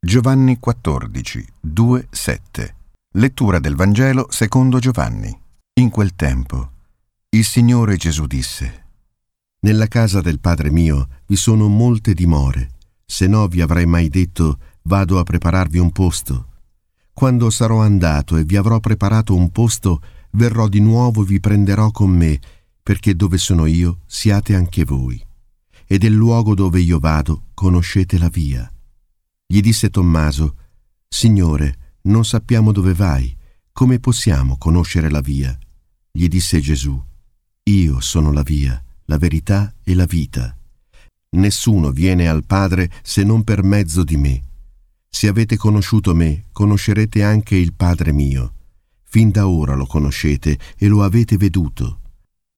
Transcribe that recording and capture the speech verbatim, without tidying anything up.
Giovanni quattordici, due sette. Lettura del Vangelo secondo Giovanni. In quel tempo, il Signore Gesù disse: Nella casa del Padre mio vi sono molte dimore, se no vi avrei mai detto: vado a prepararvi un posto. Quando sarò andato e vi avrò preparato un posto, verrò di nuovo e vi prenderò con me, perché dove sono io siate anche voi. E del luogo dove io vado conoscete la via. Gli disse Tommaso: Signore, non sappiamo dove vai, come possiamo conoscere la via? Gli disse Gesù: Io sono la via, la verità e la vita. Nessuno viene al Padre se non per mezzo di me. Se avete conosciuto me, conoscerete anche il Padre mio. Fin da ora lo conoscete e lo avete veduto.